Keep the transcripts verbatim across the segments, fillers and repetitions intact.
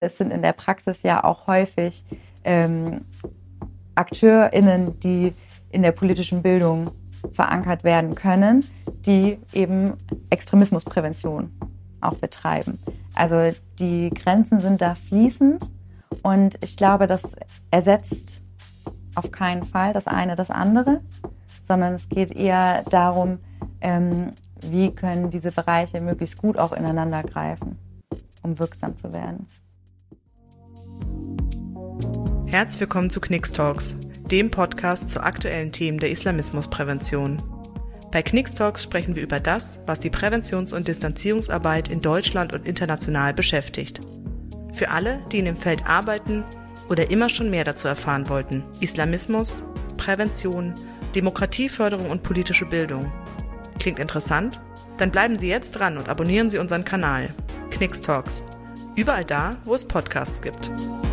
Es sind in der Praxis ja auch häufig ähm, AkteurInnen, die in der politischen Bildung verankert werden können, die eben Extremismusprävention auch betreiben. Also die Grenzen sind da fließend und ich glaube, das ersetzt auf keinen Fall das eine das andere, sondern es geht eher darum, ähm, wie können diese Bereiche möglichst gut auch ineinander greifen, um wirksam zu werden. Herzlich willkommen zu Knicks Talks, dem Podcast zu aktuellen Themen der Islamismusprävention. Bei Knicks Talks sprechen wir über das, was die Präventions- und Distanzierungsarbeit in Deutschland und international beschäftigt. Für alle, die in dem Feld arbeiten oder immer schon mehr dazu erfahren wollten: Islamismus, Prävention, Demokratieförderung und politische Bildung. Klingt interessant? Dann bleiben Sie jetzt dran und abonnieren Sie unseren Kanal Knicks Talks. Überall da, wo es Podcasts gibt.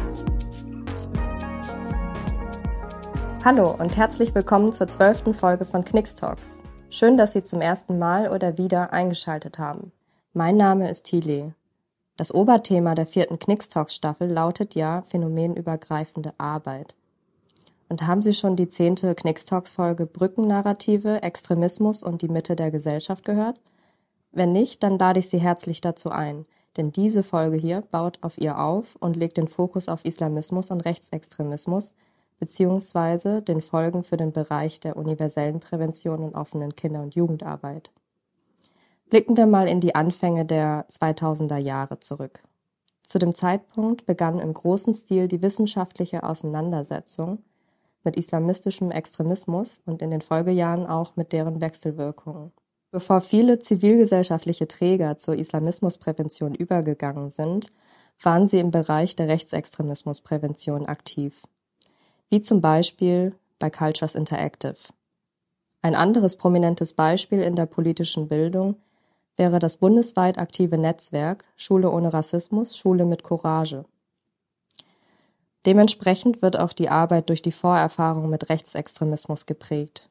Hallo und herzlich willkommen zur zwölften Folge von Knicks Talks. Schön, dass Sie zum ersten Mal oder wieder eingeschaltet haben. Mein Name ist Thile. Das Oberthema der vierten Knicks Talks Staffel lautet ja phänomenübergreifende Arbeit. Und haben Sie schon die zehnte Knicks Talks Folge Brückennarrative, Extremismus und die Mitte der Gesellschaft gehört? Wenn nicht, dann lade ich Sie herzlich dazu ein, denn diese Folge hier baut auf ihr auf und legt den Fokus auf Islamismus und Rechtsextremismus, beziehungsweise den Folgen für den Bereich der universellen Prävention und offenen Kinder- und Jugendarbeit. Blicken wir mal in die Anfänge der zweitausender Jahre zurück. Zu dem Zeitpunkt begann im großen Stil die wissenschaftliche Auseinandersetzung mit islamistischem Extremismus und in den Folgejahren auch mit deren Wechselwirkungen. Bevor viele zivilgesellschaftliche Träger zur Islamismusprävention übergegangen sind, waren sie im Bereich der Rechtsextremismusprävention aktiv, wie zum Beispiel bei Cultures Interactive. Ein anderes prominentes Beispiel in der politischen Bildung wäre das bundesweit aktive Netzwerk Schule ohne Rassismus, Schule mit Courage. Dementsprechend wird auch die Arbeit durch die Vorerfahrung mit Rechtsextremismus geprägt.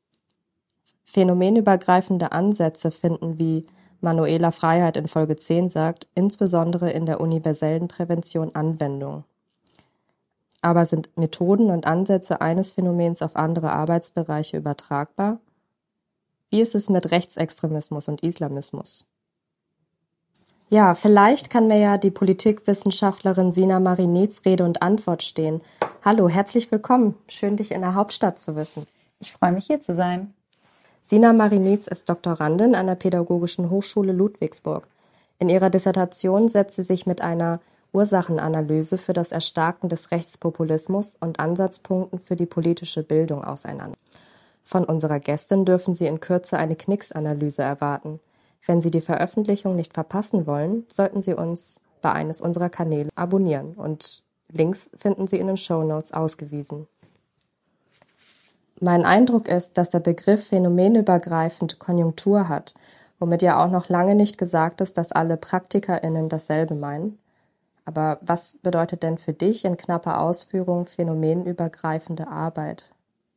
Phänomenübergreifende Ansätze finden, wie Manuela Freiheit in Folge zehn sagt, insbesondere in der universellen Prävention Anwendung. Aber sind Methoden und Ansätze eines Phänomens auf andere Arbeitsbereiche übertragbar? Wie ist es mit Rechtsextremismus und Islamismus? Ja, vielleicht kann mir ja die Politikwissenschaftlerin Sina Marinetz Rede und Antwort stehen. Hallo, herzlich willkommen. Schön, dich in der Hauptstadt zu wissen. Ich freue mich, hier zu sein. Sina Marinetz ist Doktorandin an der Pädagogischen Hochschule Ludwigsburg. In ihrer Dissertation setzt sie sich mit einer Ursachenanalyse für das Erstarken des Rechtspopulismus und Ansatzpunkten für die politische Bildung auseinander. Von unserer Gästin dürfen Sie in Kürze eine Knicks-Analyse erwarten. Wenn Sie die Veröffentlichung nicht verpassen wollen, sollten Sie uns bei eines unserer Kanäle abonnieren und Links finden Sie in den Shownotes ausgewiesen. Mein Eindruck ist, dass der Begriff phänomenübergreifend Konjunktur hat, womit ja auch noch lange nicht gesagt ist, dass alle PraktikerInnen dasselbe meinen. Aber was bedeutet denn für dich in knapper Ausführung phänomenübergreifende Arbeit?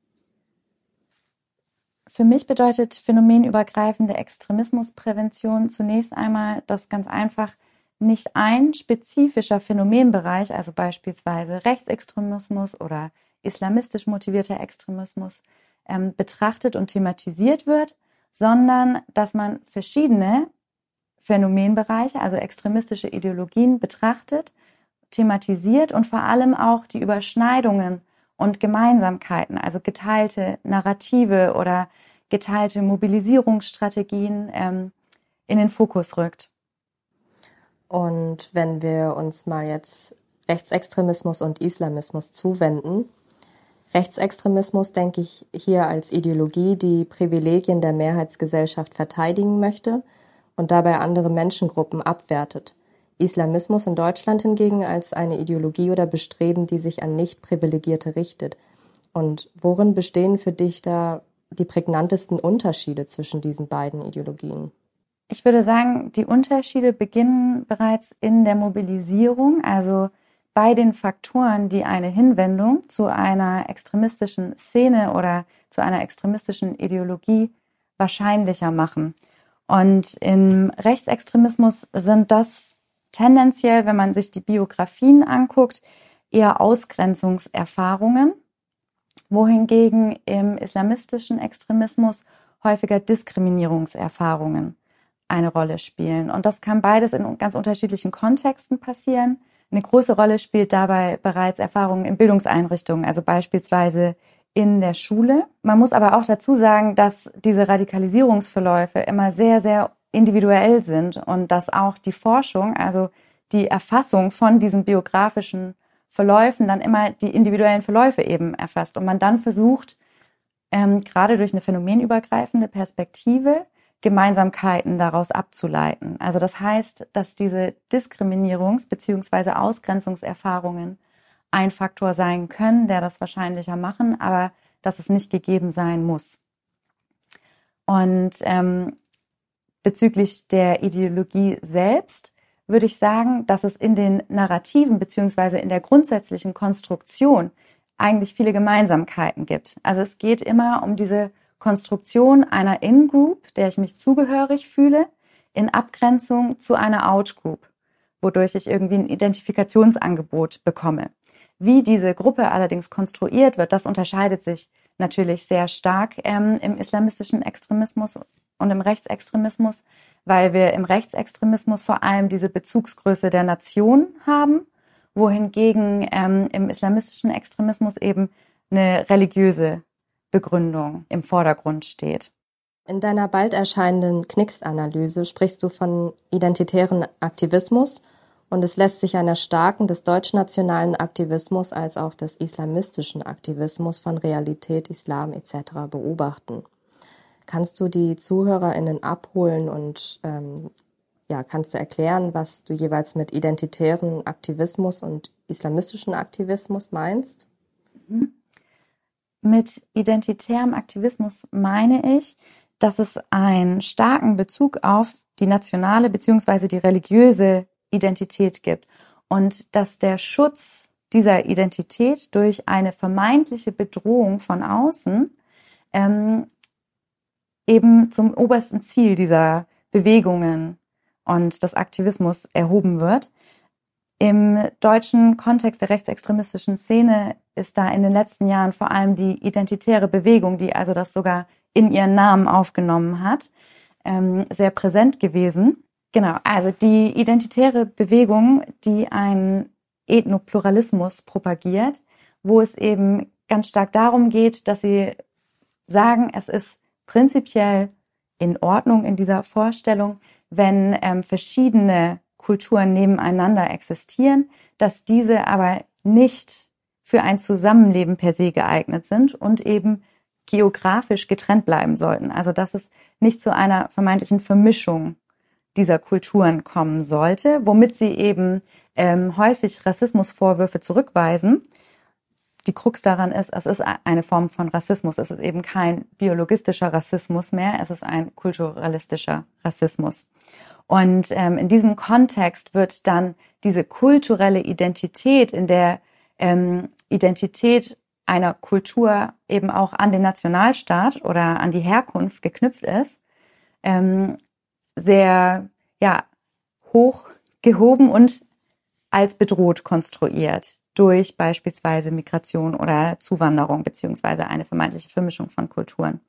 Für mich bedeutet phänomenübergreifende Extremismusprävention zunächst einmal, dass ganz einfach nicht ein spezifischer Phänomenbereich, also beispielsweise Rechtsextremismus oder islamistisch motivierter Extremismus, ähm, betrachtet und thematisiert wird, sondern dass man verschiedene Phänomenbereiche, also extremistische Ideologien betrachtet, thematisiert und vor allem auch die Überschneidungen und Gemeinsamkeiten, also geteilte Narrative oder geteilte Mobilisierungsstrategien ähm, in den Fokus rückt. Und wenn wir uns mal jetzt Rechtsextremismus und Islamismus zuwenden, Rechtsextremismus denke ich hier als Ideologie, die Privilegien der Mehrheitsgesellschaft verteidigen möchte und dabei andere Menschengruppen abwertet. Islamismus in Deutschland hingegen als eine Ideologie oder Bestreben, die sich an Nicht-Privilegierte richtet. Und worin bestehen für dich da die prägnantesten Unterschiede zwischen diesen beiden Ideologien? Ich würde sagen, die Unterschiede beginnen bereits in der Mobilisierung, also bei den Faktoren, die eine Hinwendung zu einer extremistischen Szene oder zu einer extremistischen Ideologie wahrscheinlicher machen. Und im Rechtsextremismus sind das tendenziell, wenn man sich die Biografien anguckt, eher Ausgrenzungserfahrungen, wohingegen im islamistischen Extremismus häufiger Diskriminierungserfahrungen eine Rolle spielen. Und das kann beides in ganz unterschiedlichen Kontexten passieren. Eine große Rolle spielt dabei bereits Erfahrungen in Bildungseinrichtungen, also beispielsweise in der Schule. Man muss aber auch dazu sagen, dass diese Radikalisierungsverläufe immer sehr, sehr individuell sind und dass auch die Forschung, also die Erfassung von diesen biografischen Verläufen dann immer die individuellen Verläufe eben erfasst und man dann versucht, ähm, gerade durch eine phänomenübergreifende Perspektive Gemeinsamkeiten daraus abzuleiten. Also das heißt, dass diese Diskriminierungs- bzw. Ausgrenzungserfahrungen ein Faktor sein können, der das wahrscheinlicher machen, aber dass es nicht gegeben sein muss. Und ähm, bezüglich der Ideologie selbst würde ich sagen, dass es in den Narrativen bzw. in der grundsätzlichen Konstruktion eigentlich viele Gemeinsamkeiten gibt. Also es geht immer um diese Konstruktion einer In-Group, der ich mich zugehörig fühle, in Abgrenzung zu einer Out-Group, wodurch ich irgendwie ein Identifikationsangebot bekomme. Wie diese Gruppe allerdings konstruiert wird, das unterscheidet sich natürlich sehr stark ähm, im islamistischen Extremismus und im Rechtsextremismus, weil wir im Rechtsextremismus vor allem diese Bezugsgröße der Nation haben, wohingegen ähm, im islamistischen Extremismus eben eine religiöse Begründung im Vordergrund steht. In deiner bald erscheinenden Knixt-Analyse sprichst du von identitären Aktivismus und es lässt sich einer starken des deutschnationalen Aktivismus als auch des islamistischen Aktivismus von Realität, Islam et cetera beobachten. Kannst du die ZuhörerInnen abholen und ähm, ja, kannst du erklären, was du jeweils mit identitären Aktivismus und islamistischen Aktivismus meinst? Mhm. Mit identitärem Aktivismus meine ich, dass es einen starken Bezug auf die nationale bzw. die religiöse Identität gibt und dass der Schutz dieser Identität durch eine vermeintliche Bedrohung von außen ähm, eben zum obersten Ziel dieser Bewegungen und des Aktivismus erhoben wird. Im deutschen Kontext der rechtsextremistischen Szene ist da in den letzten Jahren vor allem die identitäre Bewegung, die also das sogar in ihren Namen aufgenommen hat, ähm, sehr präsent gewesen. Genau, also die identitäre Bewegung, die einen Ethnopluralismus propagiert, wo es eben ganz stark darum geht, dass sie sagen, es ist prinzipiell in Ordnung in dieser Vorstellung, wenn ähm, verschiedene Kulturen nebeneinander existieren, dass diese aber nicht für ein Zusammenleben per se geeignet sind und eben geografisch getrennt bleiben sollten. Also dass es nicht zu einer vermeintlichen Vermischung dieser Kulturen kommen sollte, womit sie eben ähm, häufig Rassismusvorwürfe zurückweisen. Die Krux daran ist, es ist eine Form von Rassismus. Es ist eben kein biologistischer Rassismus mehr, es ist ein kulturalistischer Rassismus. Und ähm, in diesem Kontext wird dann diese kulturelle Identität, in der ähm, Identität einer Kultur eben auch an den Nationalstaat oder an die Herkunft geknüpft ist, ähm, sehr ja, hoch gehoben und als bedroht konstruiert durch beispielsweise Migration oder Zuwanderung beziehungsweise eine vermeintliche Vermischung von Kulturen.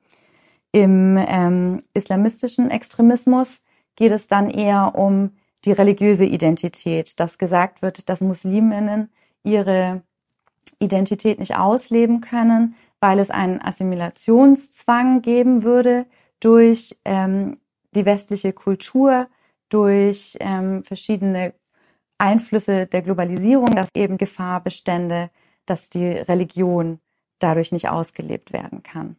Im ähm, islamistischen Extremismus geht es dann eher um die religiöse Identität, dass gesagt wird, dass Musliminnen ihre Identität nicht ausleben können, weil es einen Assimilationszwang geben würde durch ähm, die westliche Kultur, durch ähm, verschiedene Einflüsse der Globalisierung, dass eben Gefahr bestände, dass die Religion dadurch nicht ausgelebt werden kann.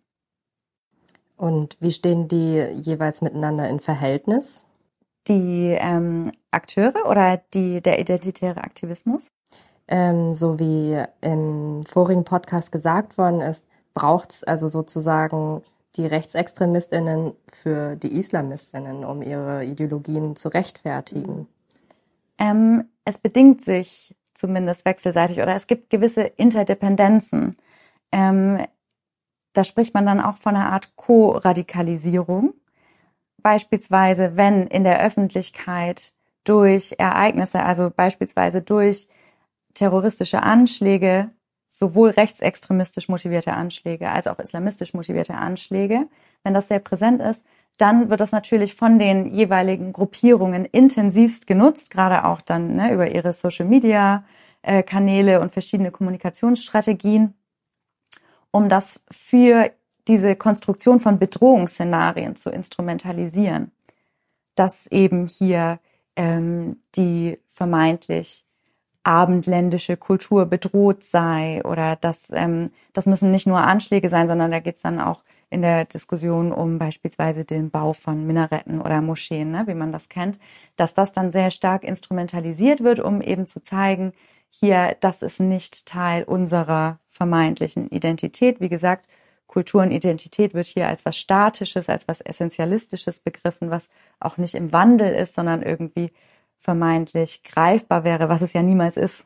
Und wie stehen die jeweils miteinander in Verhältnis? Die ähm, Akteure oder die, der identitäre Aktivismus? Ähm, so wie im vorigen Podcast gesagt worden ist, braucht es also sozusagen die RechtsextremistInnen für die IslamistInnen, um ihre Ideologien zu rechtfertigen. Ähm, es bedingt sich zumindest wechselseitig oder es gibt gewisse Interdependenzen. Ähm, da spricht man dann auch von einer Art Co-Radikalisierung. Beispielsweise, wenn in der Öffentlichkeit durch Ereignisse, also beispielsweise durch terroristische Anschläge, sowohl rechtsextremistisch motivierte Anschläge als auch islamistisch motivierte Anschläge, wenn das sehr präsent ist, dann wird das natürlich von den jeweiligen Gruppierungen intensivst genutzt, gerade auch dann ne, über ihre Social-Media-Kanäle und verschiedene Kommunikationsstrategien, um das für diese Konstruktion von Bedrohungsszenarien zu instrumentalisieren, dass eben hier ähm, die vermeintlich abendländische Kultur bedroht sei oder dass ähm, das müssen nicht nur Anschläge sein, sondern da geht es dann auch in der Diskussion um beispielsweise den Bau von Minaretten oder Moscheen, ne, wie man das kennt, dass das dann sehr stark instrumentalisiert wird, um eben zu zeigen, hier, das ist nicht Teil unserer vermeintlichen Identität. Wie gesagt, Kultur und Identität wird hier als was Statisches, als was Essentialistisches begriffen, was auch nicht im Wandel ist, sondern irgendwie vermeintlich greifbar wäre, was es ja niemals ist.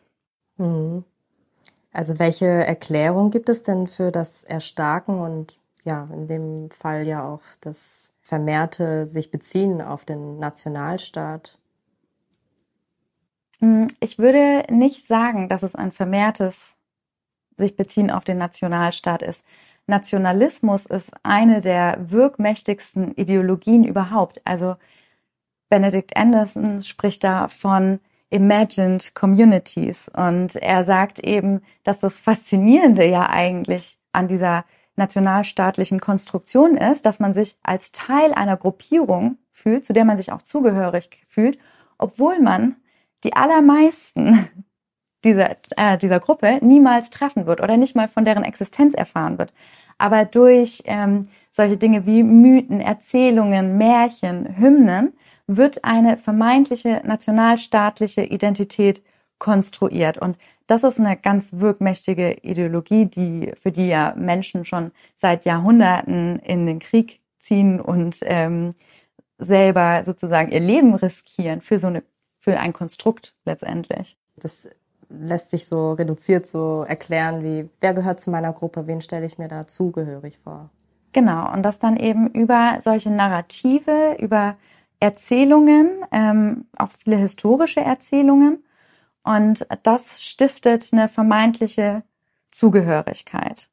Also welche Erklärung gibt es denn für das Erstarken und ja, in dem Fall ja auch das vermehrte sich beziehen auf den Nationalstaat? Ich würde nicht sagen, dass es ein vermehrtes sich beziehen auf den Nationalstaat ist. Nationalismus ist eine der wirkmächtigsten Ideologien überhaupt. Also Benedict Anderson spricht da von imagined communities und er sagt eben, dass das Faszinierende ja eigentlich an dieser nationalstaatlichen Konstruktion ist, dass man sich als Teil einer Gruppierung fühlt, zu der man sich auch zugehörig fühlt, obwohl man die allermeisten dieser, äh, dieser Gruppe niemals treffen wird oder nicht mal von deren Existenz erfahren wird. Aber durch ähm, solche Dinge wie Mythen, Erzählungen, Märchen, Hymnen wird eine vermeintliche nationalstaatliche Identität konstruiert. Und das ist eine ganz wirkmächtige Ideologie, die für die ja Menschen schon seit Jahrhunderten in den Krieg ziehen und ähm, selber sozusagen ihr Leben riskieren für so eine für ein Konstrukt letztendlich. Das lässt sich so reduziert so erklären wie, wer gehört zu meiner Gruppe, wen stelle ich mir da zugehörig vor? Genau, und das dann eben über solche Narrative, über Erzählungen, ähm, auch viele historische Erzählungen. Und das stiftet eine vermeintliche Zugehörigkeit.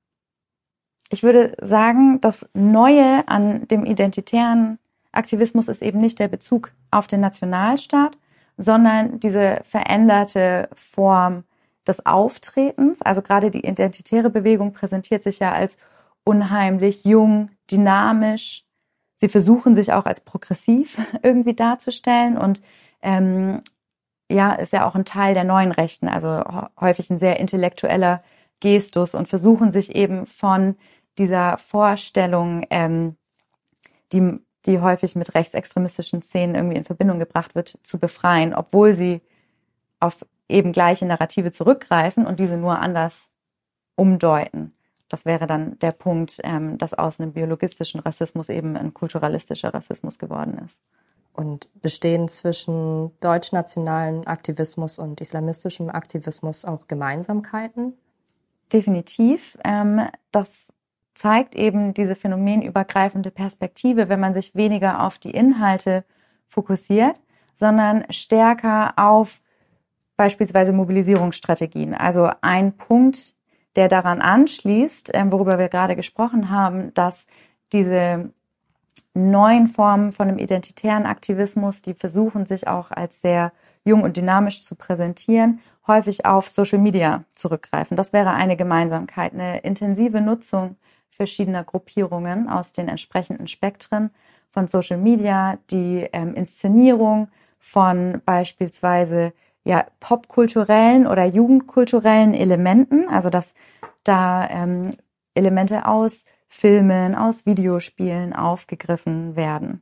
Ich würde sagen, das Neue an dem identitären Aktivismus ist eben nicht der Bezug auf den Nationalstaat, sondern diese veränderte Form des Auftretens. Also gerade die identitäre Bewegung präsentiert sich ja als unheimlich jung, dynamisch. Sie versuchen sich auch als progressiv irgendwie darzustellen und ähm, ja, ist ja auch ein Teil der neuen Rechten, also häufig ein sehr intellektueller Gestus und versuchen sich eben von dieser Vorstellung, ähm, die, die häufig mit rechtsextremistischen Szenen irgendwie in Verbindung gebracht wird, zu befreien, obwohl sie auf eben gleiche Narrative zurückgreifen und diese nur anders umdeuten. Das wäre dann der Punkt, ähm, dass aus einem biologistischen Rassismus eben ein kulturalistischer Rassismus geworden ist. Und bestehen zwischen deutschnationalen Aktivismus und islamistischem Aktivismus auch Gemeinsamkeiten? Definitiv. Ähm, das zeigt eben diese phänomenübergreifende Perspektive, wenn man sich weniger auf die Inhalte fokussiert, sondern stärker auf beispielsweise Mobilisierungsstrategien. Also ein Punkt, der daran anschließt, ähm, worüber wir gerade gesprochen haben, dass diese neuen Formen von einem identitären Aktivismus, die versuchen, sich auch als sehr jung und dynamisch zu präsentieren, häufig auf Social Media zurückgreifen. Das wäre eine Gemeinsamkeit, eine intensive Nutzung verschiedener Gruppierungen aus den entsprechenden Spektren von Social Media, die ähm, Inszenierung von beispielsweise ja popkulturellen oder jugendkulturellen Elementen, also dass da ähm, Elemente aus Filmen, aus Videospielen aufgegriffen werden.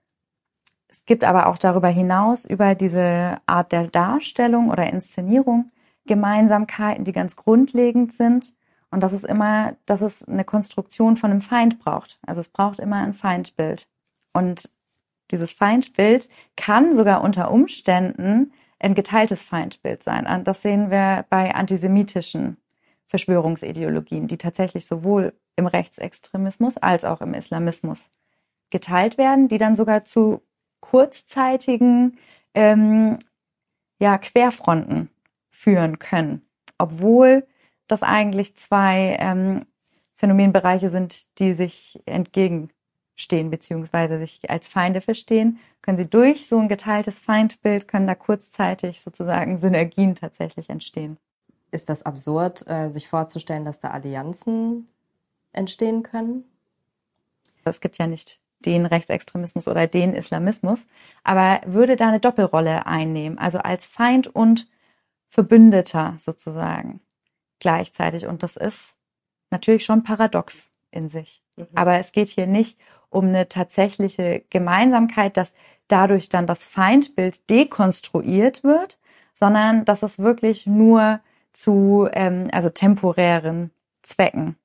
Es gibt aber auch darüber hinaus über diese Art der Darstellung oder Inszenierung Gemeinsamkeiten, die ganz grundlegend sind. Und das ist immer, dass es eine Konstruktion von einem Feind braucht. Also es braucht immer ein Feindbild. Und dieses Feindbild kann sogar unter Umständen ein geteiltes Feindbild sein. Und das sehen wir bei antisemitischen Verschwörungsideologien, die tatsächlich sowohl im Rechtsextremismus als auch im Islamismus geteilt werden, die dann sogar zu kurzzeitigen ähm, ja, Querfronten führen können, obwohl das eigentlich zwei ähm, Phänomenbereiche sind, die sich entgegenstehen beziehungsweise sich als Feinde verstehen, können sie durch so ein geteiltes Feindbild, können da kurzzeitig sozusagen Synergien tatsächlich entstehen. Ist das absurd, sich vorzustellen, dass da Allianzen entstehen können? Es gibt ja nicht den Rechtsextremismus oder den Islamismus, aber würde da eine Doppelrolle einnehmen, also als Feind und Verbündeter sozusagen gleichzeitig. Und das ist natürlich schon paradox in sich. Mhm. Aber es geht hier nicht um eine tatsächliche Gemeinsamkeit, dass dadurch dann das Feindbild dekonstruiert wird, sondern dass es wirklich nur zu ähm, also temporären Zwecken.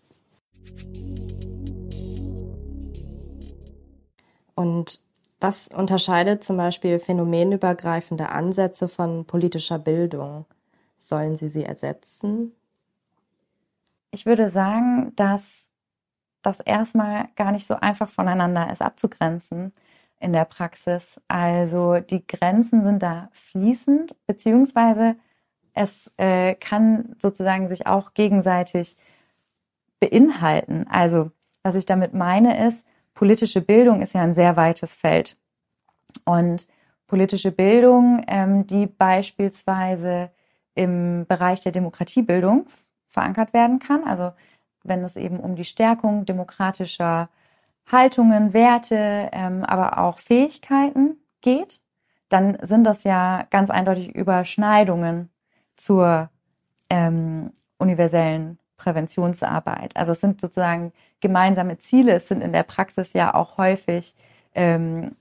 Und was unterscheidet zum Beispiel phänomenübergreifende Ansätze von politischer Bildung? Sollen sie sie ersetzen? Ich würde sagen, dass das erstmal gar nicht so einfach voneinander ist abzugrenzen in der Praxis. Also die Grenzen sind da fließend, beziehungsweise es äh, kann sozusagen sich auch gegenseitig beinhalten. Also was ich damit meine ist, politische Bildung ist ja ein sehr weites Feld. Und politische Bildung, ähm, die beispielsweise im Bereich der Demokratiebildung verankert werden kann, also wenn es eben um die Stärkung demokratischer Haltungen, Werte, ähm, aber auch Fähigkeiten geht, dann sind das ja ganz eindeutig Überschneidungen zur ähm, universellen Präventionsarbeit. Also es sind sozusagen gemeinsame Ziele. Es sind in der Praxis ja auch häufig ähm,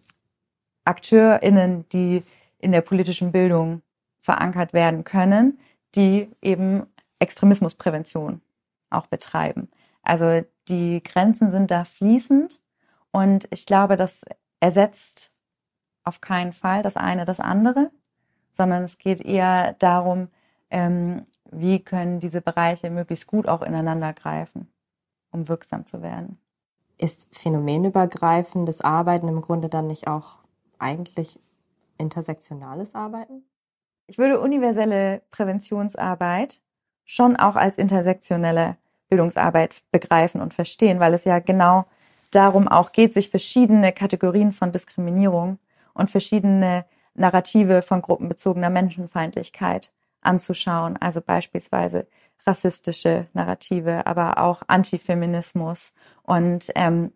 AkteurInnen, die in der politischen Bildung verankert werden können, die eben Extremismusprävention auch betreiben. Also die Grenzen sind da fließend und ich glaube, das ersetzt auf keinen Fall das eine das andere, sondern es geht eher darum, ähm, wie können diese Bereiche möglichst gut auch ineinander greifen, um wirksam zu werden. Ist phänomenübergreifendes Arbeiten im Grunde dann nicht auch eigentlich intersektionales Arbeiten? Ich würde universelle Präventionsarbeit schon auch als intersektionelle Bildungsarbeit begreifen und verstehen, weil es ja genau darum auch geht, sich verschiedene Kategorien von Diskriminierung und verschiedene Narrative von gruppenbezogener Menschenfeindlichkeit anzuschauen. Also beispielsweise rassistische Narrative, aber auch Antifeminismus. Und ähm,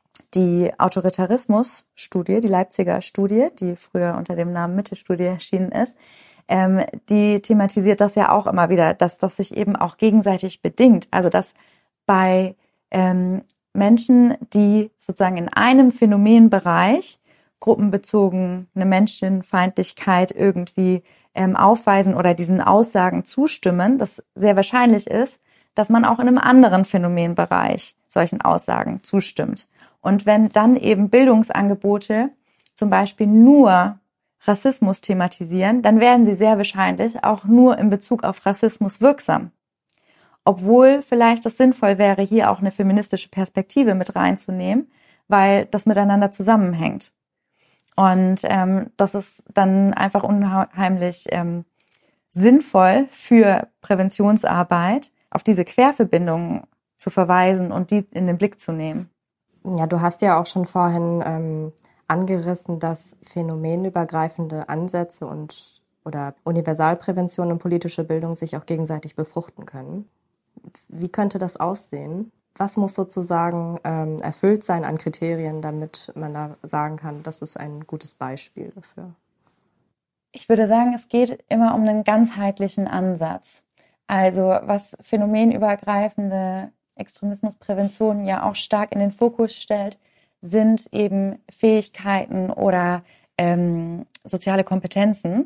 die Autoritarismus-Studie, die Leipziger Studie, die früher unter dem Namen Mitte-Studie erschienen ist, ähm, die thematisiert das ja auch immer wieder, dass das sich eben auch gegenseitig bedingt. Also dass bei ähm, Menschen, die sozusagen in einem Phänomenbereich gruppenbezogene Menschenfeindlichkeit irgendwie ähm, aufweisen oder diesen Aussagen zustimmen, das sehr wahrscheinlich ist, dass man auch in einem anderen Phänomenbereich solchen Aussagen zustimmt. Und wenn dann eben Bildungsangebote zum Beispiel nur Rassismus thematisieren, dann werden sie sehr wahrscheinlich auch nur in Bezug auf Rassismus wirksam. Obwohl vielleicht es sinnvoll wäre, hier auch eine feministische Perspektive mit reinzunehmen, weil das miteinander zusammenhängt. Und ähm, das ist dann einfach unheimlich ähm, sinnvoll für Präventionsarbeit, auf diese Querverbindungen zu verweisen und die in den Blick zu nehmen. Ja, du hast ja auch schon vorhin ähm, angerissen, dass phänomenübergreifende Ansätze und oder Universalprävention und politische Bildung sich auch gegenseitig befruchten können. Wie könnte das aussehen? Was muss sozusagen ähm, erfüllt sein an Kriterien, damit man da sagen kann, das ist ein gutes Beispiel dafür? Ich würde sagen, es geht immer um einen ganzheitlichen Ansatz. Also was phänomenübergreifende Extremismusprävention ja auch stark in den Fokus stellt, sind eben Fähigkeiten oder ähm, soziale Kompetenzen.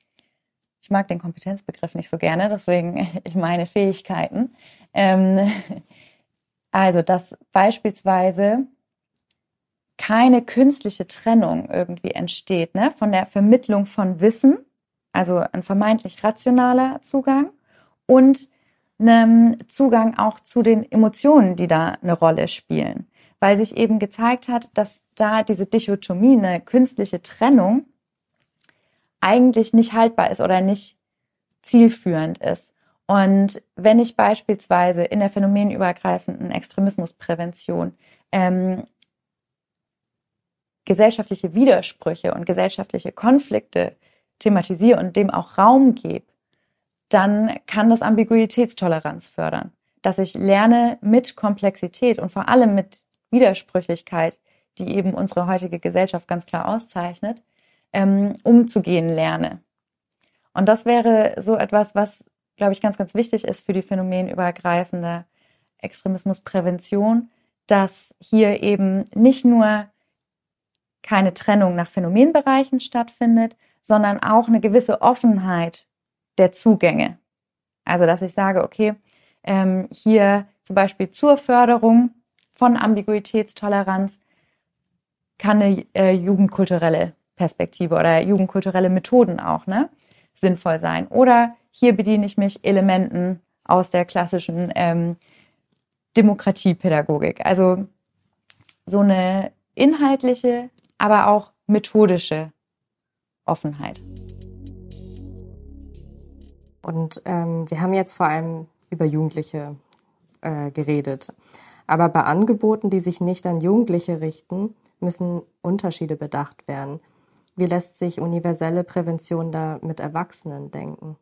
Ich mag den Kompetenzbegriff nicht so gerne, deswegen ich meine Fähigkeiten. Ähm, also, dass beispielsweise keine künstliche Trennung irgendwie entsteht, ne, von der Vermittlung von Wissen, also ein vermeintlich rationaler Zugang und einem Zugang auch zu den Emotionen, die da eine Rolle spielen. Weil sich eben gezeigt hat, dass da diese Dichotomie, eine künstliche Trennung, eigentlich nicht haltbar ist oder nicht zielführend ist. Und wenn ich beispielsweise in der phänomenübergreifenden Extremismusprävention ähm, gesellschaftliche Widersprüche und gesellschaftliche Konflikte thematisiere und dem auch Raum gebe, dann kann das Ambiguitätstoleranz fördern. Dass ich lerne, mit Komplexität und vor allem mit Widersprüchlichkeit, die eben unsere heutige Gesellschaft ganz klar auszeichnet, ähm, umzugehen lerne. Und das wäre so etwas, was, glaube ich, ganz, ganz wichtig ist für die phänomenübergreifende Extremismusprävention, dass hier eben nicht nur keine Trennung nach Phänomenbereichen stattfindet, sondern auch eine gewisse Offenheit der Zugänge. Also, dass ich sage, okay, ähm, hier zum Beispiel zur Förderung von Ambiguitätstoleranz kann eine äh, jugendkulturelle Perspektive oder jugendkulturelle Methoden auch ne, sinnvoll sein. Oder hier bediene ich mich Elementen aus der klassischen ähm, Demokratiepädagogik. Also so eine inhaltliche, aber auch methodische Offenheit. Und ähm, wir haben jetzt vor allem über Jugendliche äh, geredet. Aber bei Angeboten, die sich nicht an Jugendliche richten, müssen Unterschiede bedacht werden. Wie lässt sich universelle Prävention da mit Erwachsenen denken?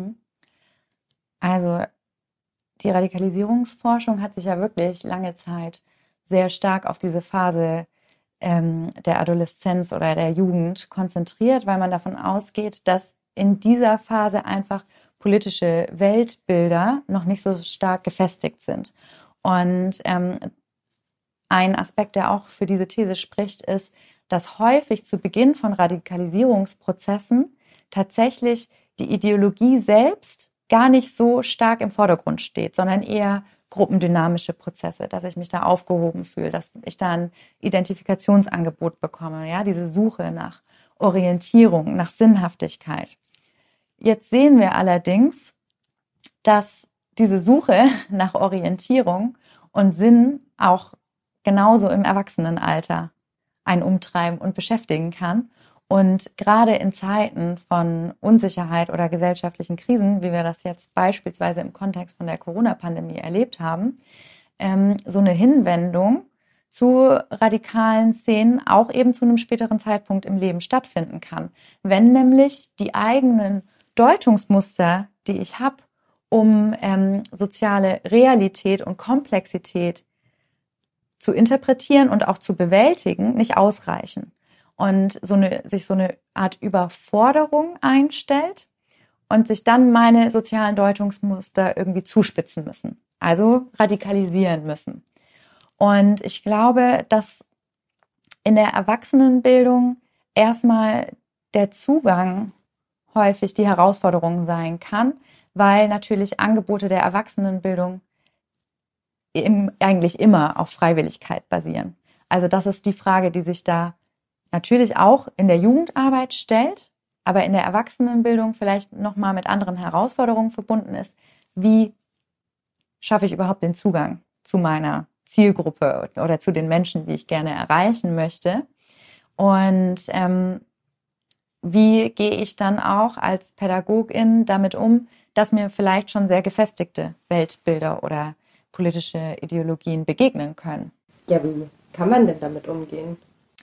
Also die Radikalisierungsforschung hat sich ja wirklich lange Zeit sehr stark auf diese Phase ähm, der Adoleszenz oder der Jugend konzentriert, weil man davon ausgeht, dass in dieser Phase einfach politische Weltbilder noch nicht so stark gefestigt sind. Und ähm, ein Aspekt, der auch für diese These spricht, ist, dass häufig zu Beginn von Radikalisierungsprozessen tatsächlich die Ideologie selbst gar nicht so stark im Vordergrund steht, sondern eher gruppendynamische Prozesse, dass ich mich da aufgehoben fühle, dass ich da ein Identifikationsangebot bekomme, ja, diese Suche nach Orientierung, nach Sinnhaftigkeit. Jetzt sehen wir allerdings, dass diese Suche nach Orientierung und Sinn auch genauso im Erwachsenenalter einen umtreiben und beschäftigen kann. Und gerade in Zeiten von Unsicherheit oder gesellschaftlichen Krisen, wie wir das jetzt beispielsweise im Kontext von der Corona-Pandemie erlebt haben, ähm, so eine Hinwendung zu radikalen Szenen auch eben zu einem späteren Zeitpunkt im Leben stattfinden kann. Wenn nämlich die eigenen Deutungsmuster, die ich habe, um ähm, soziale Realität und Komplexität zu interpretieren und auch zu bewältigen, nicht ausreichen. Und so eine, sich so eine Art Überforderung einstellt und sich dann meine sozialen Deutungsmuster irgendwie zuspitzen müssen, also radikalisieren müssen. Und ich glaube, dass in der Erwachsenenbildung erstmal der Zugang häufig die Herausforderung sein kann, weil natürlich Angebote der Erwachsenenbildung im, eigentlich immer auf Freiwilligkeit basieren. Also das ist die Frage, die sich da natürlich auch in der Jugendarbeit stellt, aber in der Erwachsenenbildung vielleicht nochmal mit anderen Herausforderungen verbunden ist. Wie schaffe ich überhaupt den Zugang zu meiner Zielgruppe oder zu den Menschen, die ich gerne erreichen möchte? Und ähm, wie gehe ich dann auch als Pädagogin damit um, dass mir vielleicht schon sehr gefestigte Weltbilder oder politische Ideologien begegnen können? Ja, wie kann man denn damit umgehen?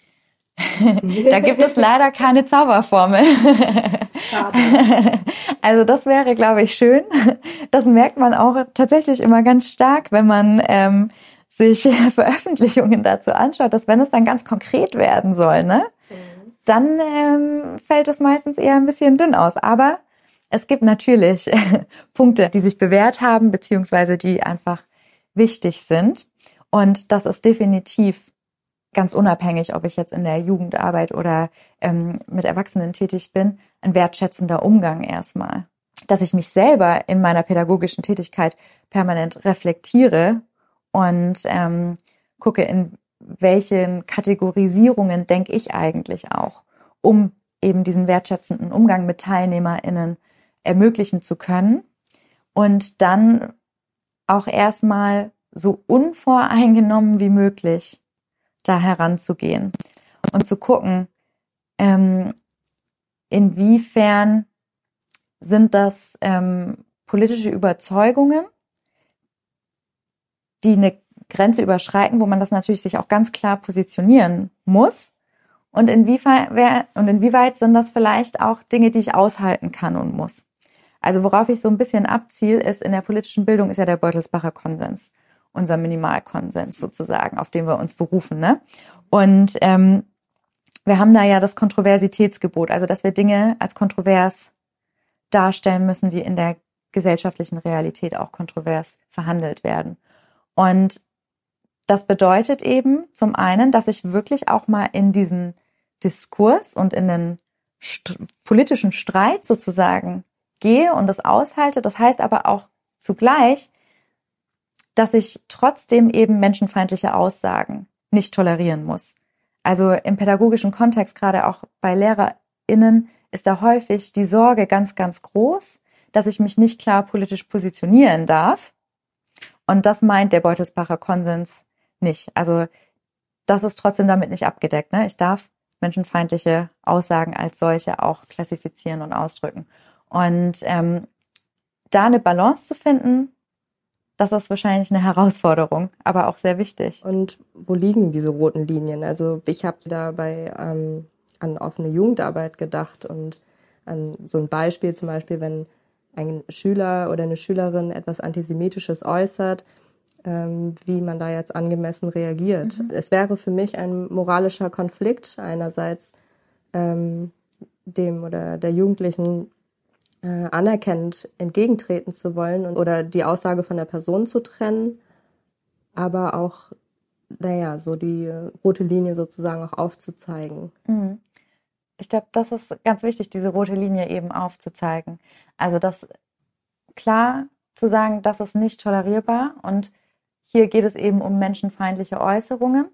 Da gibt es leider keine Zauberformel. Schade. Also das wäre, glaube ich, schön. Das merkt man auch tatsächlich immer ganz stark, wenn man ähm, sich Veröffentlichungen dazu anschaut, dass wenn es dann ganz konkret werden soll, ne, mhm. dann ähm, fällt es meistens eher ein bisschen dünn aus. Aber es gibt natürlich Punkte, die sich bewährt haben, beziehungsweise die einfach wichtig sind. Und das ist definitiv ganz unabhängig, ob ich jetzt in der Jugendarbeit oder ähm, mit Erwachsenen tätig bin, ein wertschätzender Umgang erstmal. Dass ich mich selber in meiner pädagogischen Tätigkeit permanent reflektiere und ähm, gucke, in welchen Kategorisierungen denke ich eigentlich auch, um eben diesen wertschätzenden Umgang mit TeilnehmerInnen ermöglichen zu können und dann auch erstmal so unvoreingenommen wie möglich da heranzugehen und zu gucken, ähm, inwiefern sind das ähm, politische Überzeugungen, die eine Grenze überschreiten, wo man das natürlich sich auch ganz klar positionieren muss. Und inwieweit, und inwieweit sind das vielleicht auch Dinge, die ich aushalten kann und muss. Also worauf ich so ein bisschen abziele, ist, in der politischen Bildung ist ja der Beutelsbacher Konsens, unser Minimalkonsens sozusagen, auf den wir uns berufen, ne? Und ähm, wir haben da ja das Kontroversitätsgebot, also dass wir Dinge als kontrovers darstellen müssen, die in der gesellschaftlichen Realität auch kontrovers verhandelt werden. Und das bedeutet eben zum einen, dass ich wirklich auch mal in diesen Diskurs und in den st- politischen Streit sozusagen gehe und das aushalte. Das heißt aber auch zugleich, dass ich trotzdem eben menschenfeindliche Aussagen nicht tolerieren muss. Also im pädagogischen Kontext, gerade auch bei LehrerInnen, ist da häufig die Sorge ganz, ganz groß, dass ich mich nicht klar politisch positionieren darf. Und das meint der Beutelsbacher Konsens nicht. Also das ist trotzdem damit nicht abgedeckt, ne? Ich darf menschenfeindliche Aussagen als solche auch klassifizieren und ausdrücken. Und ähm, da eine Balance zu finden, das ist wahrscheinlich eine Herausforderung, aber auch sehr wichtig. Und wo liegen diese roten Linien? Also ich habe da bei ähm, an offene Jugendarbeit gedacht und an so ein Beispiel, zum Beispiel, wenn ein Schüler oder eine Schülerin etwas Antisemitisches äußert, ähm, wie man da jetzt angemessen reagiert. Mhm. Es wäre für mich ein moralischer Konflikt, einerseits ähm, dem oder der Jugendlichen äh, anerkennend entgegentreten zu wollen und, oder die Aussage von der Person zu trennen, aber auch, naja, so die äh, rote Linie sozusagen auch aufzuzeigen. Mhm. Ich glaube, das ist ganz wichtig, diese rote Linie eben aufzuzeigen. Also das klar zu sagen, das ist nicht tolerierbar und hier geht es eben um menschenfeindliche Äußerungen.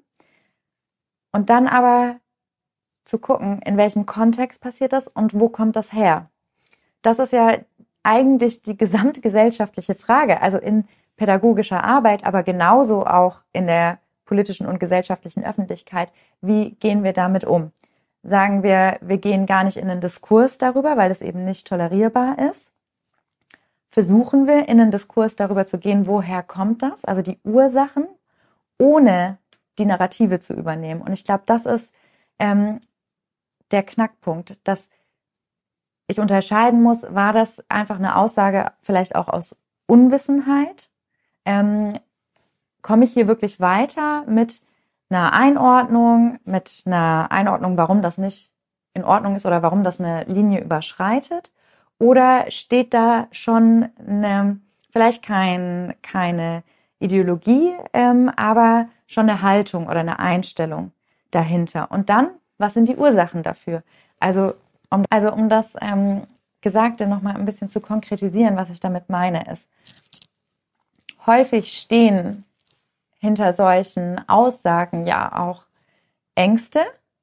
Und dann aber zu gucken, in welchem Kontext passiert das und wo kommt das her? Das ist ja eigentlich die gesamtgesellschaftliche Frage, also in pädagogischer Arbeit, aber genauso auch in der politischen und gesellschaftlichen Öffentlichkeit. Wie gehen wir damit um? Sagen wir, wir gehen gar nicht in einen Diskurs darüber, weil es eben nicht tolerierbar ist. Versuchen wir, in einen Diskurs darüber zu gehen, woher kommt das, also die Ursachen, ohne die Narrative zu übernehmen. Und ich glaube, das ist ähm, der Knackpunkt, dass ich unterscheiden muss, war das einfach eine Aussage vielleicht auch aus Unwissenheit? Ähm, komme ich hier wirklich weiter mit einer Einordnung, mit einer Einordnung, warum das nicht in Ordnung ist oder warum das eine Linie überschreitet? Oder steht da schon eine, vielleicht kein, keine Ideologie, ähm, aber schon eine Haltung oder eine Einstellung dahinter? Und dann, was sind die Ursachen dafür? Also um, also um das ähm, Gesagte nochmal ein bisschen zu konkretisieren, was ich damit meine, ist, häufig stehen hinter solchen Aussagen ja auch Ängste,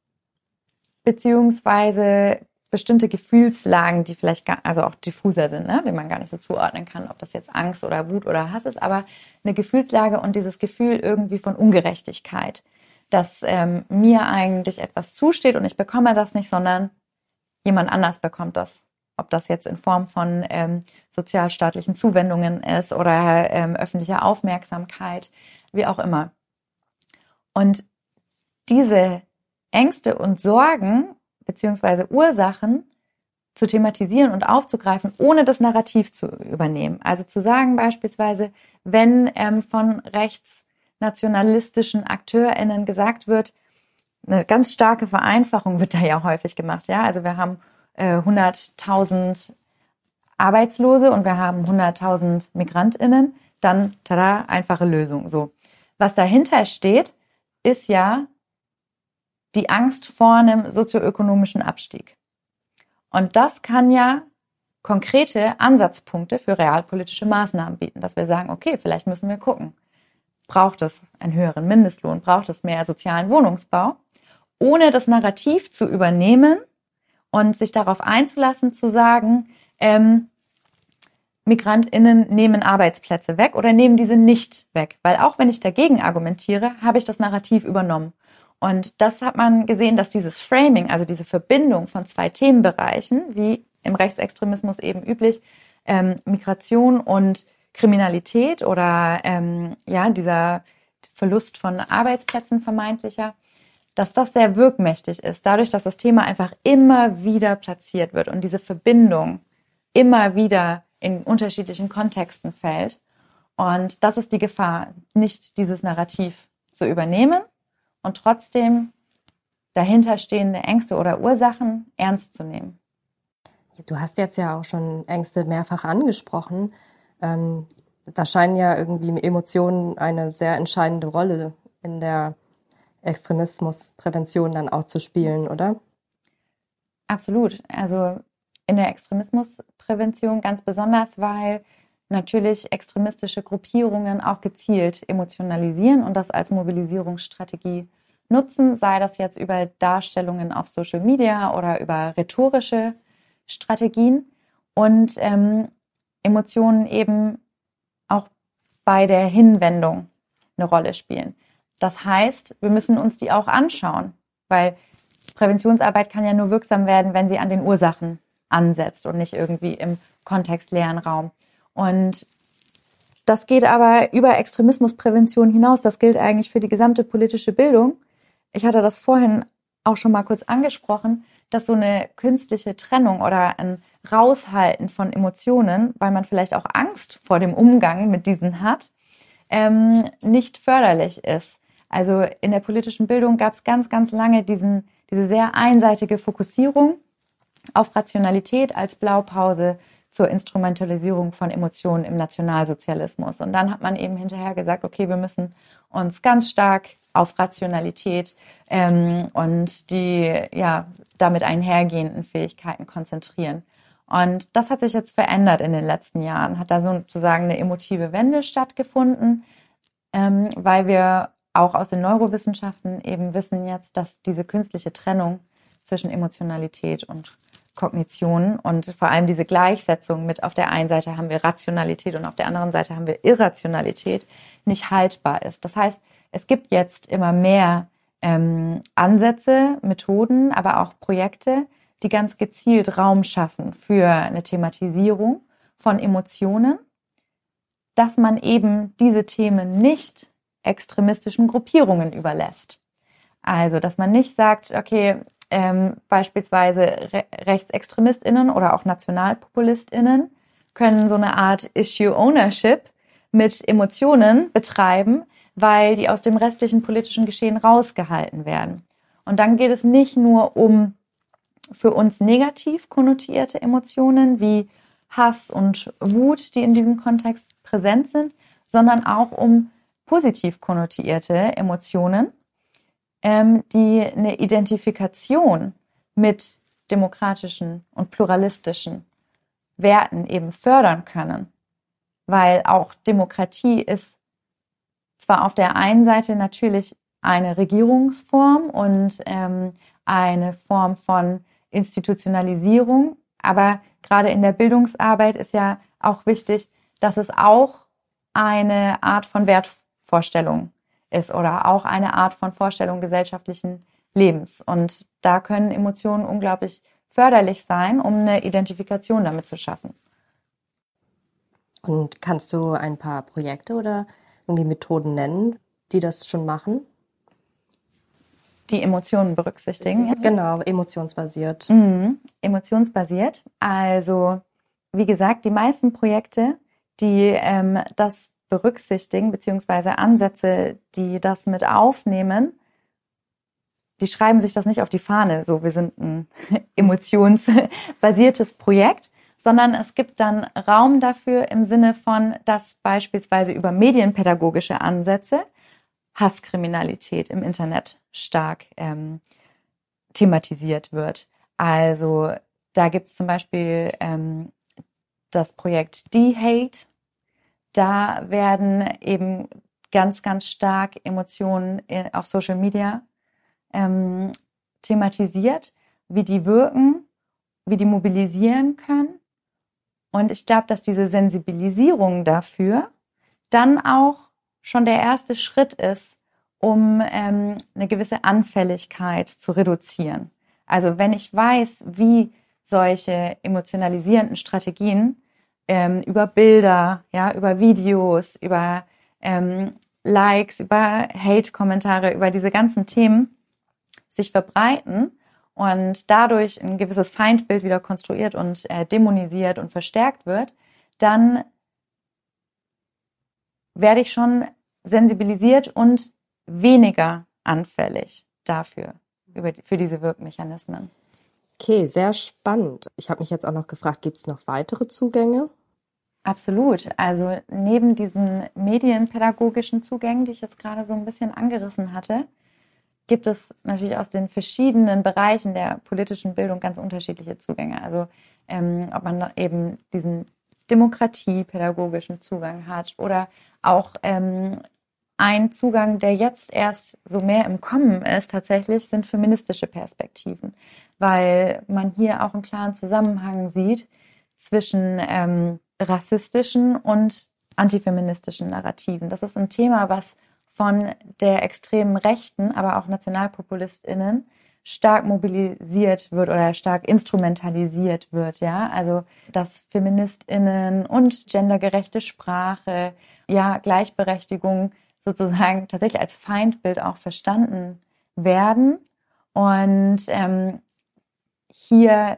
beziehungsweise bestimmte Gefühlslagen, die vielleicht gar, also auch diffuser sind, ne, die man gar nicht so zuordnen kann, ob das jetzt Angst oder Wut oder Hass ist, aber eine Gefühlslage und dieses Gefühl irgendwie von Ungerechtigkeit, dass ähm, mir eigentlich etwas zusteht und ich bekomme das nicht, sondern jemand anders bekommt das. Ob das jetzt in Form von ähm, sozialstaatlichen Zuwendungen ist oder ähm, öffentlicher Aufmerksamkeit, wie auch immer. Und diese Ängste und Sorgen beziehungsweise Ursachen zu thematisieren und aufzugreifen, ohne das Narrativ zu übernehmen. Also zu sagen beispielsweise, wenn ähm, von rechtsnationalistischen AkteurInnen gesagt wird, eine ganz starke Vereinfachung wird da ja häufig gemacht, ja. Also wir haben äh, hunderttausend Arbeitslose und wir haben hunderttausend MigrantInnen, dann, tada, einfache Lösung. So. Was dahinter steht, ist ja die Angst vor einem sozioökonomischen Abstieg. Und das kann ja konkrete Ansatzpunkte für realpolitische Maßnahmen bieten, dass wir sagen, okay, vielleicht müssen wir gucken, braucht es einen höheren Mindestlohn, braucht es mehr sozialen Wohnungsbau, ohne das Narrativ zu übernehmen und sich darauf einzulassen, zu sagen, ähm, MigrantInnen nehmen Arbeitsplätze weg oder nehmen diese nicht weg. Weil auch wenn ich dagegen argumentiere, habe ich das Narrativ übernommen. Und das hat man gesehen, dass dieses Framing, also diese Verbindung von zwei Themenbereichen, wie im Rechtsextremismus eben üblich, ähm, Migration und Kriminalität oder ähm, ja dieser Verlust von Arbeitsplätzen vermeintlicher, dass das sehr wirkmächtig ist, dadurch, dass das Thema einfach immer wieder platziert wird und diese Verbindung immer wieder in unterschiedlichen Kontexten fällt. Und das ist die Gefahr, nicht dieses Narrativ zu übernehmen und trotzdem dahinterstehende Ängste oder Ursachen ernst zu nehmen. Du hast jetzt ja auch schon Ängste mehrfach angesprochen. Ähm, da scheinen ja irgendwie Emotionen eine sehr entscheidende Rolle in der Extremismusprävention dann auch zu spielen, oder? Absolut. Also in der Extremismusprävention ganz besonders, weil natürlich extremistische Gruppierungen auch gezielt emotionalisieren und das als Mobilisierungsstrategie nutzen, sei das jetzt über Darstellungen auf Social Media oder über rhetorische Strategien und ähm, Emotionen eben auch bei der Hinwendung eine Rolle spielen. Das heißt, wir müssen uns die auch anschauen, weil Präventionsarbeit kann ja nur wirksam werden, wenn sie an den Ursachen ansetzt und nicht irgendwie im kontextleeren Raum. Und das geht aber über Extremismusprävention hinaus. Das gilt eigentlich für die gesamte politische Bildung. Ich hatte das vorhin auch schon mal kurz angesprochen, dass so eine künstliche Trennung oder ein Raushalten von Emotionen, weil man vielleicht auch Angst vor dem Umgang mit diesen hat, ähm, nicht förderlich ist. Also in der politischen Bildung gab es ganz, ganz lange diesen, diese sehr einseitige Fokussierung auf Rationalität als Blaupause zur Instrumentalisierung von Emotionen im Nationalsozialismus. Und dann hat man eben hinterher gesagt, okay, wir müssen uns ganz stark auf Rationalität ähm, und die ja damit einhergehenden Fähigkeiten konzentrieren. Und das hat sich jetzt verändert in den letzten Jahren, hat da sozusagen eine emotive Wende stattgefunden, ähm, weil wir auch aus den Neurowissenschaften eben wissen jetzt, dass diese künstliche Trennung zwischen Emotionalität und Kognition und vor allem diese Gleichsetzung mit auf der einen Seite haben wir Rationalität und auf der anderen Seite haben wir Irrationalität nicht haltbar ist. Das heißt, es gibt jetzt immer mehr ähm, Ansätze, Methoden, aber auch Projekte, die ganz gezielt Raum schaffen für eine Thematisierung von Emotionen, dass man eben diese Themen nicht extremistischen Gruppierungen überlässt. Also, dass man nicht sagt, okay, ähm, beispielsweise Re- RechtsextremistInnen oder auch NationalpopulistInnen können so eine Art Issue Ownership mit Emotionen betreiben, weil die aus dem restlichen politischen Geschehen rausgehalten werden. Und dann geht es nicht nur um für uns negativ konnotierte Emotionen wie Hass und Wut, die in diesem Kontext präsent sind, sondern auch um positiv konnotierte Emotionen, ähm, die eine Identifikation mit demokratischen und pluralistischen Werten eben fördern können. Weil auch Demokratie ist zwar auf der einen Seite natürlich eine Regierungsform und ähm, eine Form von Institutionalisierung, aber gerade in der Bildungsarbeit ist ja auch wichtig, dass es auch eine Art von Wertvorstellung ist oder auch eine Art von Vorstellung gesellschaftlichen Lebens. Und da können Emotionen unglaublich förderlich sein, um eine Identifikation damit zu schaffen. Und kannst du ein paar Projekte oder irgendwie Methoden nennen, die das schon machen? Die Emotionen berücksichtigen. Genau, emotionsbasiert. Mhm. Emotionsbasiert. Also, wie gesagt, die meisten Projekte, die ähm, das berücksichtigen, beziehungsweise Ansätze, die das mit aufnehmen, die schreiben sich das nicht auf die Fahne, so wir sind ein emotionsbasiertes Projekt, sondern es gibt dann Raum dafür im Sinne von, dass beispielsweise über medienpädagogische Ansätze Hasskriminalität im Internet stark ähm, thematisiert wird. Also da gibt es zum Beispiel ähm, das Projekt D-Hate. Da werden eben ganz, ganz stark Emotionen in, auf Social Media ähm, thematisiert, wie die wirken, wie die mobilisieren können. Und ich glaube, dass diese Sensibilisierung dafür dann auch schon der erste Schritt ist, um ähm, eine gewisse Anfälligkeit zu reduzieren. Also wenn ich weiß, wie solche emotionalisierenden Strategien ähm, über Bilder, ja, über Videos, über ähm, Likes, über Hate-Kommentare, über diese ganzen Themen sich verbreiten und dadurch ein gewisses Feindbild wieder konstruiert und äh, dämonisiert und verstärkt wird, dann werde ich schon sensibilisiert und weniger anfällig dafür, über, für diese Wirkmechanismen. Okay, sehr spannend. Ich habe mich jetzt auch noch gefragt, gibt es noch weitere Zugänge? Absolut. Also neben diesen medienpädagogischen Zugängen, die ich jetzt gerade so ein bisschen angerissen hatte, gibt es natürlich aus den verschiedenen Bereichen der politischen Bildung ganz unterschiedliche Zugänge. Also ähm, ob man eben diesen demokratiepädagogischen Zugang hat oder auch ähm, ein Zugang, der jetzt erst so mehr im Kommen ist, tatsächlich sind feministische Perspektiven, weil man hier auch einen klaren Zusammenhang sieht zwischen ähm, rassistischen und antifeministischen Narrativen. Das ist ein Thema, was von der extremen Rechten, aber auch NationalpopulistInnen stark mobilisiert wird oder stark instrumentalisiert wird, ja, also dass FeministInnen und gendergerechte Sprache, ja, Gleichberechtigung sozusagen tatsächlich als Feindbild auch verstanden werden und ähm, hier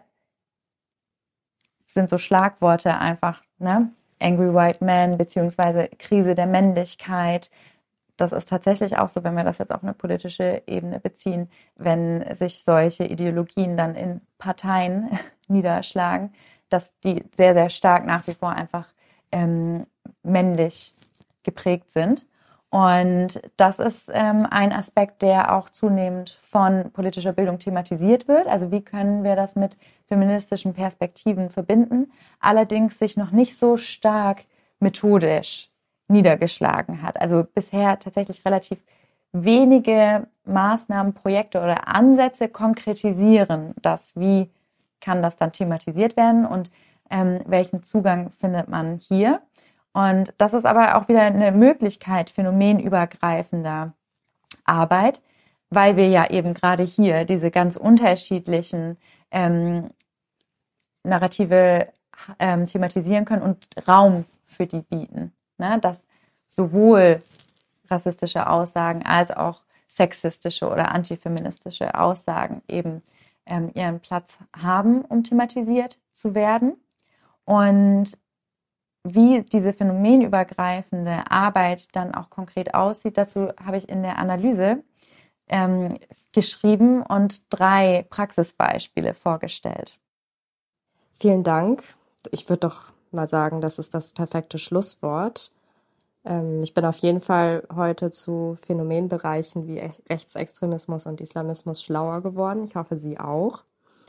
sind so Schlagworte einfach, ne, Angry White Man beziehungsweise Krise der Männlichkeit. Das ist tatsächlich auch so, wenn wir das jetzt auf eine politische Ebene beziehen, wenn sich solche Ideologien dann in Parteien niederschlagen, dass die sehr, sehr stark nach wie vor einfach ähm, männlich geprägt sind. Und das ist ähm, ein Aspekt, der auch zunehmend von politischer Bildung thematisiert wird. Also wie können wir das mit feministischen Perspektiven verbinden, allerdings sich noch nicht so stark methodisch niedergeschlagen hat. Also bisher tatsächlich relativ wenige Maßnahmen, Projekte oder Ansätze konkretisieren das. Wie kann das dann thematisiert werden und ähm, welchen Zugang findet man hier? Und das ist aber auch wieder eine Möglichkeit phänomenübergreifender Arbeit, weil wir ja eben gerade hier diese ganz unterschiedlichen ähm, Narrative ähm, thematisieren können und Raum für die bieten. Ne? Dass sowohl rassistische Aussagen als auch sexistische oder antifeministische Aussagen eben ähm, ihren Platz haben, um thematisiert zu werden. Und wie diese phänomenübergreifende Arbeit dann auch konkret aussieht, dazu habe ich in der Analyse ähm, geschrieben und drei Praxisbeispiele vorgestellt. Vielen Dank. Ich würde doch mal sagen, das ist das perfekte Schlusswort. Ähm, ich bin auf jeden Fall heute zu Phänomenbereichen wie Rechtsextremismus und Islamismus schlauer geworden. Ich hoffe, Sie auch.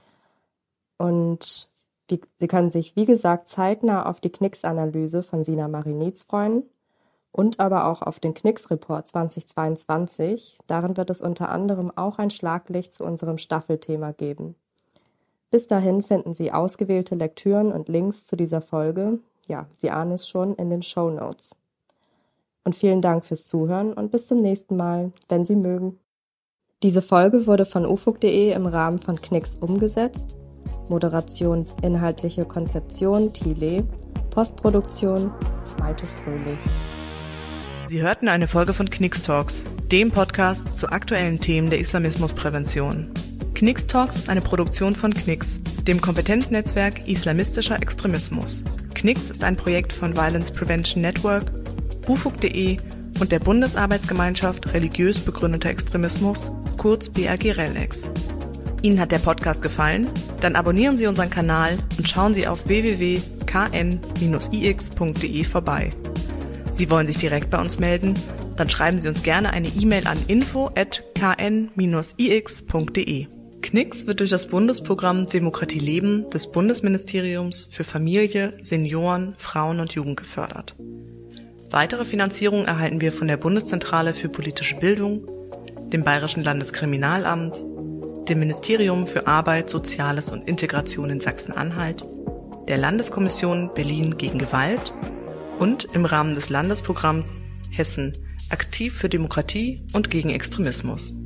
Und wie, Sie können sich, wie gesagt, zeitnah auf die Knicks-Analyse von Sina Marinitz freuen und aber auch auf den Knicks-Report zweitausendzweiundzwanzig. Darin wird es unter anderem auch ein Schlaglicht zu unserem Staffelthema geben. Bis dahin finden Sie ausgewählte Lektüren und Links zu dieser Folge, ja, Sie ahnen es schon, in den Shownotes. Und vielen Dank fürs Zuhören und bis zum nächsten Mal, wenn Sie mögen. Diese Folge wurde von ufug punkt de im Rahmen von Knicks umgesetzt. Moderation, inhaltliche Konzeption, Thiele, Postproduktion, Malte Fröhlich. Sie hörten eine Folge von Knicks Talks, dem Podcast zu aktuellen Themen der Islamismusprävention. Knicks Talks ist eine Produktion von Knicks, dem Kompetenznetzwerk Islamistischer Extremismus. Knicks ist ein Projekt von Violence Prevention Network, ufug punkt de und der Bundesarbeitsgemeinschaft Religiös begründeter Extremismus, kurz B A G RELEX. Ihnen hat der Podcast gefallen? Dann abonnieren Sie unseren Kanal und schauen Sie auf w w w punkt k n dash i x punkt de vorbei. Sie wollen sich direkt bei uns melden? Dann schreiben Sie uns gerne eine E-Mail an info at k n dash i x punkt de. Knicks wird durch das Bundesprogramm Demokratie Leben des Bundesministeriums für Familie, Senioren, Frauen und Jugend gefördert. Weitere Finanzierung erhalten wir von der Bundeszentrale für politische Bildung, dem Bayerischen Landeskriminalamt, dem Ministerium für Arbeit, Soziales und Integration in Sachsen-Anhalt, der Landeskommission Berlin gegen Gewalt und im Rahmen des Landesprogramms Hessen aktiv für Demokratie und gegen Extremismus.